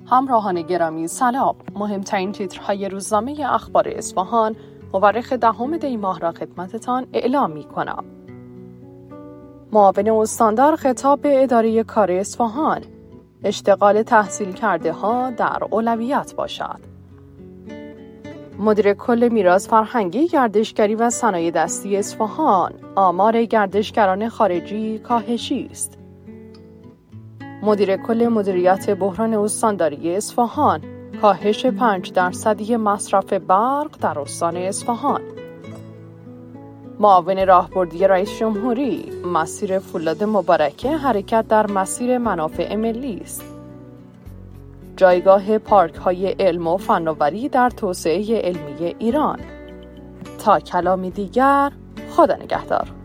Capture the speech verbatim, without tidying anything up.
همراهان گرامی سلام. مهمترین تیترهای روزنامه اخبار اصفهان مورخ دهم دی ماه را خدمتتان اعلام می کنم. معاون استاندار خطاب به اداره کار اصفهان: اشتغال تحصیل کرده ها در اولویت باشد. مدیر کل میراث فرهنگی گردشگری و صنایع دستی اصفهان: آمار گردشگران خارجی کاهشی است. مدیر کل مدیریت بحران استانداری اصفهان: کاهش پنج درصدی مصرف برق در استان اصفهان. معاون راهبردی رئیس جمهوری: مسیر فولاد مبارکه حرکت در مسیر منافع ملی است. جایگاه پارک‌های علم و فناوری در توسعه علمی ایران. تا کلامی دیگر، خدا نگهدار.